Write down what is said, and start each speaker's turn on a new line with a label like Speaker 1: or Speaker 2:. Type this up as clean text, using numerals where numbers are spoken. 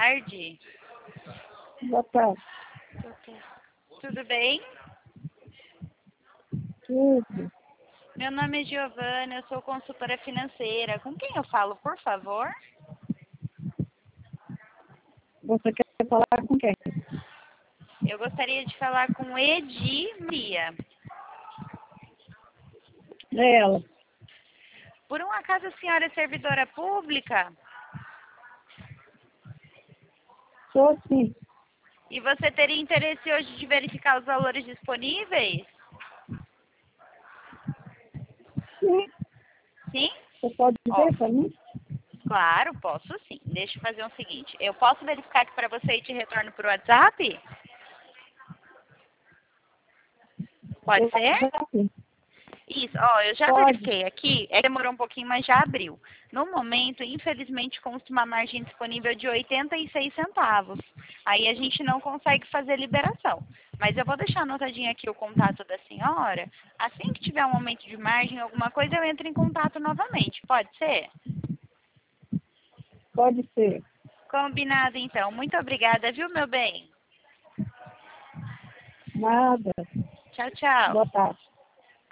Speaker 1: tarde.
Speaker 2: Boa tarde.
Speaker 1: Tudo bem?
Speaker 2: Tudo.
Speaker 1: Meu nome é Giovana, eu sou consultora financeira. Com quem eu falo, por favor?
Speaker 2: Você quer falar com quem?
Speaker 1: Eu gostaria de falar com Edi Maria.
Speaker 2: É ela.
Speaker 1: Por um acaso a senhora é servidora pública?
Speaker 2: Sou sim.
Speaker 1: E você teria interesse hoje de verificar os valores disponíveis?
Speaker 2: Sim.
Speaker 1: Sim?
Speaker 2: Você pode
Speaker 1: Ó,
Speaker 2: dizer para mim?
Speaker 1: claro, posso sim. Deixa eu fazer o seguinte. Eu posso verificar aqui para você e te retorno por WhatsApp? Pode ser?
Speaker 2: Já sim.
Speaker 1: Isso, ó, eu já
Speaker 2: Pode.
Speaker 1: verifiquei aqui, é que demorou um pouquinho, mas já abriu. No momento, infelizmente, consta uma margem disponível de 86 centavos. Aí a gente não consegue fazer liberação. Mas eu vou deixar anotadinho aqui o contato da senhora. Assim que tiver um aumento de margem, alguma coisa, eu entro em contato novamente. Pode ser?
Speaker 2: Pode ser.
Speaker 1: Combinado, então. Muito obrigada, viu, meu bem?
Speaker 2: Nada.
Speaker 1: Tchau, tchau.
Speaker 2: Boa tarde.